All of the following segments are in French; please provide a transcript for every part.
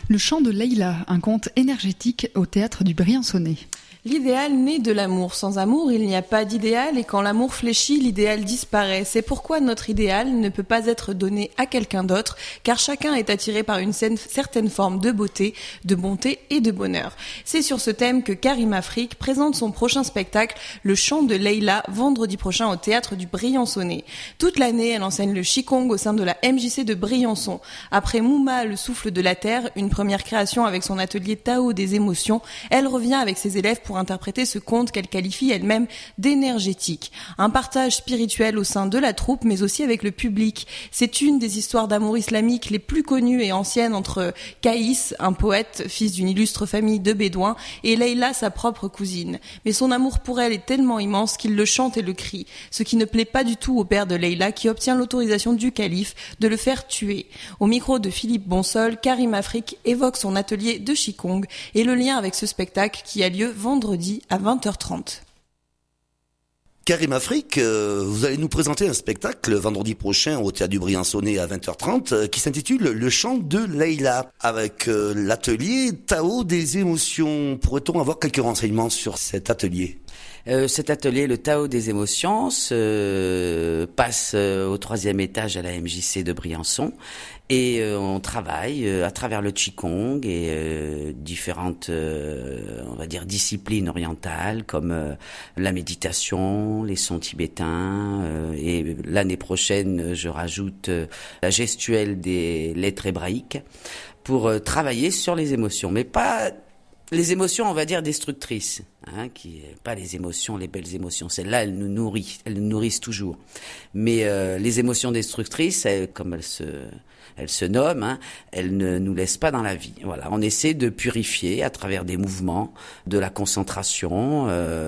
Le chant de Leïla, un conte énergétique au théâtre du Briançonnais. L'idéal naît de l'amour. Sans amour, il n'y a pas d'idéal et quand l'amour fléchit, l'idéal disparaît. C'est pourquoi notre idéal ne peut pas être donné à quelqu'un d'autre, car chacun est attiré par une certaine forme de beauté, de bonté et de bonheur. C'est sur ce thème que Karim Afrique présente son prochain spectacle, Le chant de Leïla, vendredi prochain au théâtre du Briançonnais. Toute l'année, elle enseigne le qigong au sein de la MJC de Briançon. Après Mouma, le souffle de la terre, une première création avec son atelier Tao des émotions, elle revient avec ses élèves pour interpréter ce conte qu'elle qualifie elle-même d'énergétique. Un partage spirituel au sein de la troupe, mais aussi avec le public. C'est une des histoires d'amour islamique les plus connues et anciennes entre Kaïs, un poète, fils d'une illustre famille de bédouins, et Leïla, sa propre cousine. Mais son amour pour elle est tellement immense qu'il le chante et le crie, ce qui ne plaît pas du tout au père de Leïla qui obtient l'autorisation du calife de le faire tuer. Au micro de Philippe Bonsol, Karim Afrique évoque son atelier de qigong et le lien avec ce spectacle qui a lieu vendredi à 20h30. Karim Afrique, vous allez nous présenter un spectacle vendredi prochain au Théâtre du Briançonnais à 20h30 qui s'intitule Le chant de Leïla avec l'atelier Tao des émotions. Pourrait-on avoir quelques renseignements sur cet atelier ? Cet atelier, le Tao des émotions, se passe au 3e étage à la MJC de Briançon et on travaille à travers le qigong et différentes, on va dire, disciplines orientales comme la méditation, les sons tibétains et l'année prochaine, je rajoute la gestuelle des lettres hébraïques pour travailler sur les émotions, mais pas les émotions, on va dire, destructrices, pas les émotions, les belles émotions. Celles-là, elles nous nourrissent toujours. Mais les émotions destructrices, comme elles se nomment, elles ne nous laissent pas dans la vie. Voilà, on essaie de purifier à travers des mouvements, de la concentration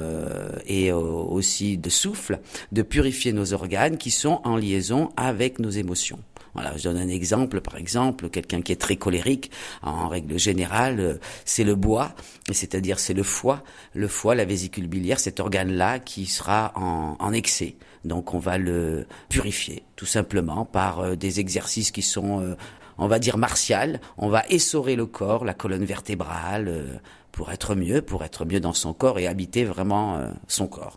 et aussi de souffle, de purifier nos organes qui sont en liaison avec nos émotions. Voilà, je donne un exemple. Par exemple, quelqu'un qui est très colérique, en règle générale, c'est le bois, c'est-à-dire c'est le foie, la vésicule biliaire, cet organe-là qui sera en excès. Donc on va le purifier, tout simplement, par des exercices qui sont, on va dire, martials. On va essorer le corps, la colonne vertébrale, pour être mieux dans son corps et habiter vraiment son corps.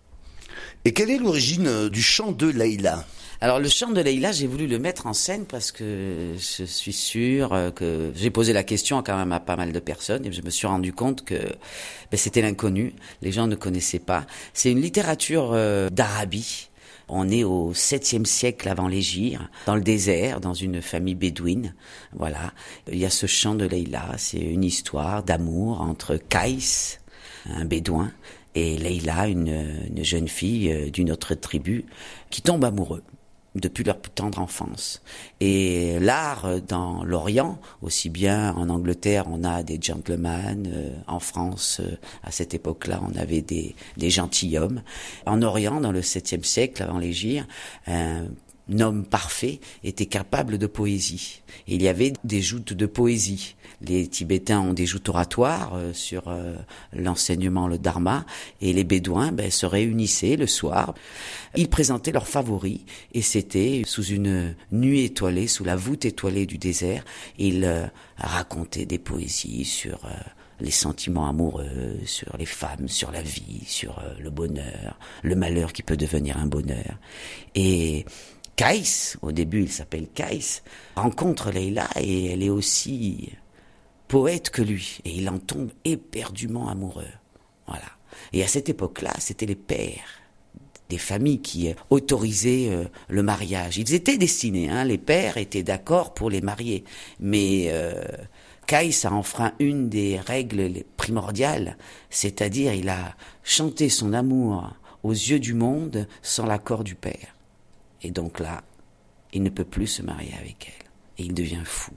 Et quelle est l'origine du chant de Leïla ? Alors le chant de Leïla, j'ai voulu le mettre en scène parce que je suis sûr que j'ai posé la question quand même à pas mal de personnes et je me suis rendu compte que c'était l'inconnu, les gens ne connaissaient pas. C'est une littérature d'Arabie. On est au 7e siècle avant l'Hégire, dans le désert, dans une famille bédouine. Voilà, il y a ce chant de Leïla, c'est une histoire d'amour entre Kaïs, un bédouin, et Leïla, une jeune fille d'une autre tribu, qui tombe amoureux depuis leur tendre enfance. Et l'art dans l'Orient, aussi bien en Angleterre, on a des gentlemen, en France, à cette époque-là, on avait des gentilshommes. En Orient, dans le 7e siècle, avant l'Hégire, un homme parfait était capable de poésie. Et il y avait des joutes de poésie. Les Tibétains ont des joutes oratoires sur l'enseignement, le dharma, et les Bédouins se réunissaient le soir. Ils présentaient leurs favoris, et c'était sous une nuit étoilée, sous la voûte étoilée du désert. Ils racontaient des poésies sur les sentiments amoureux, sur les femmes, sur la vie, sur le bonheur, le malheur qui peut devenir un bonheur. Et Kaïs, au début il s'appelle Kaïs, rencontre Leïla et elle est aussi poète que lui. Et il en tombe éperdument amoureux. Voilà. Et à cette époque-là, c'était les pères des familles qui autorisaient le mariage. Ils étaient destinés, les pères étaient d'accord pour les marier. Mais Kaïs a enfreint une des règles primordiales, c'est-à-dire il a chanté son amour aux yeux du monde sans l'accord du père. Et donc là, il ne peut plus se marier avec elle. Et il devient fou.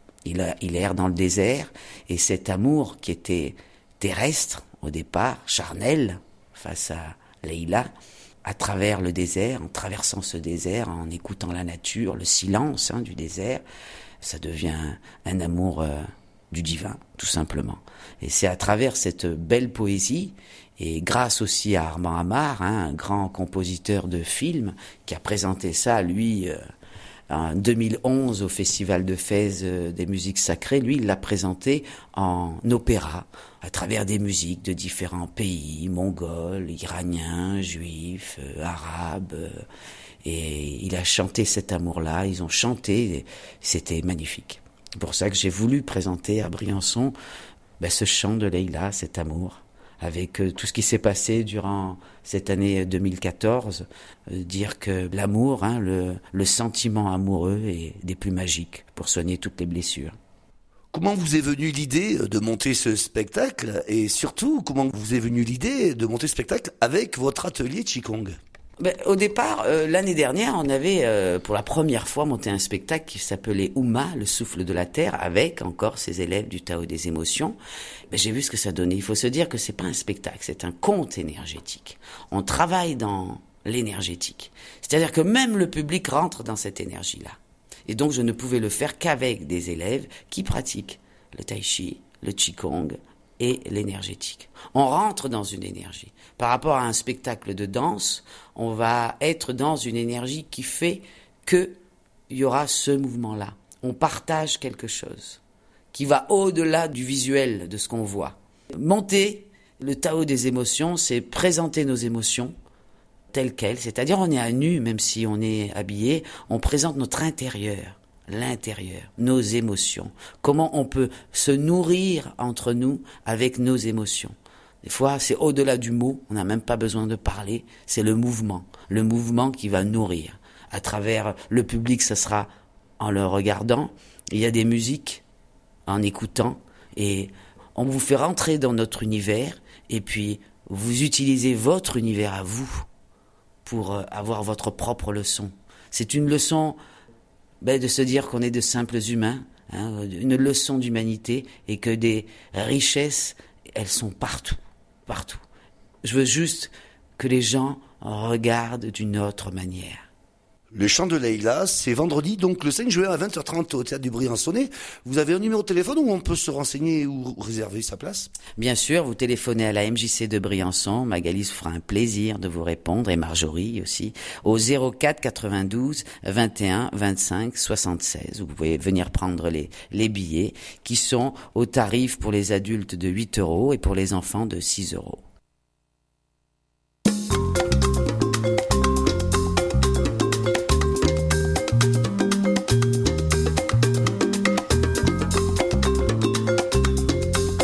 Il erre dans le désert, et cet amour qui était terrestre au départ, charnel, face à Leïla, à travers le désert, en traversant ce désert, en écoutant la nature, le silence du désert, ça devient un amour du divin, tout simplement. Et c'est à travers cette belle poésie, et grâce aussi à Armand Amar, un grand compositeur de films, qui a présenté ça, lui, en 2011 au Festival de Fès des musiques sacrées. Lui, il l'a présenté en opéra, à travers des musiques de différents pays, mongols, iraniens, juifs, arabes. Et il a chanté cet amour-là, ils ont chanté, c'était magnifique. C'est pour ça que j'ai voulu présenter à Briançon ce chant de Leïla, cet amour, avec tout ce qui s'est passé durant cette année 2014, dire que l'amour, le sentiment amoureux est des plus magiques pour soigner toutes les blessures. Comment vous est venue l'idée de monter ce spectacle et surtout, comment vous est venue l'idée de monter ce spectacle avec votre atelier Qigong ? Au départ, l'année dernière, on avait pour la première fois monté un spectacle qui s'appelait Ouma, le souffle de la terre, avec encore ses élèves du Tao des émotions. J'ai vu ce que ça donnait. Il faut se dire que c'est pas un spectacle, c'est un conte énergétique. On travaille dans l'énergétique. C'est-à-dire que même le public rentre dans cette énergie-là. Et donc je ne pouvais le faire qu'avec des élèves qui pratiquent le tai chi, le qigong et l'énergétique. On rentre dans une énergie. Par rapport à un spectacle de danse, on va être dans une énergie qui fait qu'il y aura ce mouvement-là. On partage quelque chose qui va au-delà du visuel de ce qu'on voit. Monter le Tao des émotions, c'est présenter nos émotions telles quelles, c'est-à-dire on est à nu, même si on est habillé, on présente notre intérieur, l'intérieur, nos émotions. Comment on peut se nourrir entre nous avec nos émotions. Des fois, c'est au-delà du mot, on n'a même pas besoin de parler, c'est le mouvement qui va nourrir. À travers le public, ce sera en le regardant, il y a des musiques, en écoutant, et on vous fait rentrer dans notre univers, et puis vous utilisez votre univers à vous pour avoir votre propre leçon. C'est une leçon de se dire qu'on est de simples humains, une leçon d'humanité, et que des richesses, elles sont partout. Partout. Je veux juste que les gens regardent d'une autre manière. Le chant de Leïla, c'est vendredi, donc le 5 juin à 20h30 au Théâtre du Briançonnais. Vous avez un numéro de téléphone où on peut se renseigner ou réserver sa place ? Bien sûr, vous téléphonez à la MJC de Briançon. Magali se fera un plaisir de vous répondre, et Marjorie aussi, au 04 92 21 25 76. Vous pouvez venir prendre les billets qui sont au tarif pour les adultes de 8 € et pour les enfants de 6 €.